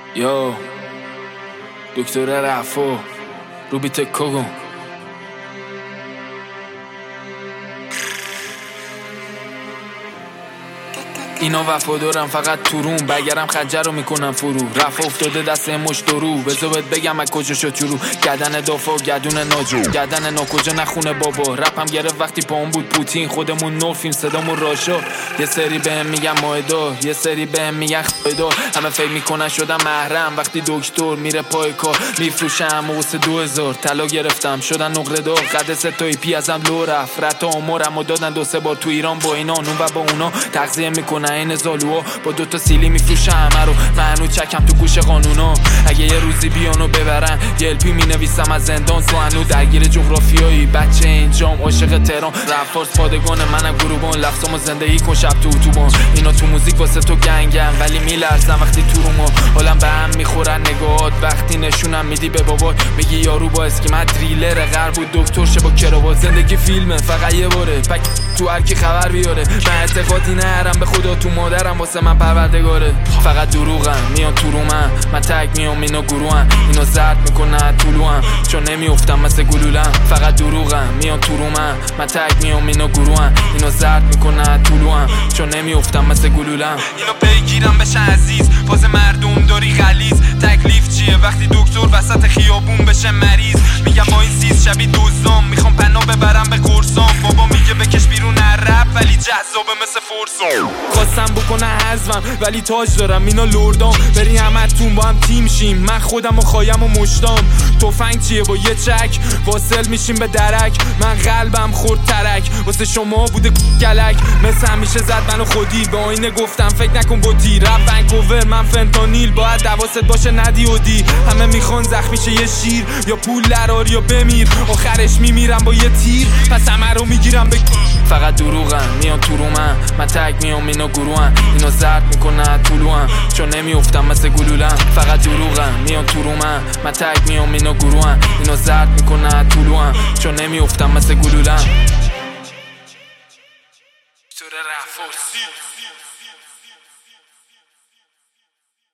یا دکتر رفو روبیت کوگون اینا وفادارم فقط تو روم، بگرم خنجر رو میکنم فرو. رفع افتاده دست مشت درو، بذار بهت بگم از کجا شد شروع. گردن دافا گردون ناجو، گردن ناکجا نخونه بابا. رپم گرفت وقتی پاهم بود پوتین، خودمون نور فیلم صدامون راشا. یه سری بهم میگن مایدار، یه سری بهم میگن خایدار. همه فکر میکنن شدم محرم وقتی دکتر میره پای کار. میفروشم واسه 2000 طلا گرفتم شدن نقره دار. قد سه تا ایپی ازم لو رفت، رتا عمرمو دادن 2-3 بار تو ایران با اینا اون و با اونا تغذیه میکنن این زالوها. با 2 تا سیلی میفروشم همه رو، منو چکم تو گوش قانونا. اگه یه روزی بیانو ببرن یه الپی مینویسم از زندان. سوانو درگیر جغرافیایی، بچه اینجام عاشق تهران. رفارس پادگان منم گروبان، لفظامو زندگی کن شب تو اتوبان. اینا تو موزیک واسه تو گنگن ولی میلرزن وقتی تو رو ما. حالم به هم میخورن نگاهات وقتی نشونم میدی به بابات. میگی یارو با اسکیمت دریلر غرب بود دکتر شه با کراوات. زندگی فیلمه فقط یه باره، پک تو هر کی خبر بیاره. من اعتقادی نرم به خدا تو مادرم واسه من پروردگاره. فقط دروغن میان تو رو من تگ میام اینا گروهن. اینا زرد میکنن طلوعن چون نمیافتم مثل گلولم. فقط دروغن میان تو رو من تگ میام اینا گروهن. اینا زرد میکنن طلوعن چون نمیافتم مثل گلولم. اینا بگیرم بشن عزیز، فاز مردم داری غلیظ. تکلیف چیه وقتی دکتر وسط خیابون بشه مریض؟ میگم با این سیز شبیه دزدام، میخوام پناه ببرم به قرصام. بابا میگه بکش بیرون رپ ولی جذابه مثل فرسام. خواستم بکنه حزمم ولی تاج دارم اینا لردام. بری همتون با هم تیم شیم، من خودم و خایم و مشتام. تفنگ چیه با یه چک واصل میشیم به درک. من قلبم خورد ترک واسه شما بوده گلک. مثل همیشه زد منو خودی، به آینه گفتم فکر نکن بودی. رپ ونکوور من فنتانیل، باید دواست باشه ندی و دی. همه میخوان زخمی شه یه شیر، یا پول درار یا بمیر. آخرش میمیرم با یه تیر، پس همه رو میگیرم به فقط دروغن میان تو رو من تگ میام اینا گروهن. اینا زرد میکنن طلوعن چون نمیافتم مثل گلولم. فقط دروغن میان تو رو من تگ میام اینا گروهن. اینا زرد میکنن طلوعن چون نمیافتم مثل گلولم.